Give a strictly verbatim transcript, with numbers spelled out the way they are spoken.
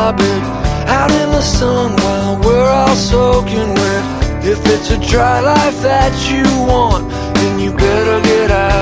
barbie out in the sun while we're all soaking wet. If it's a dry life that you want, then you better get out.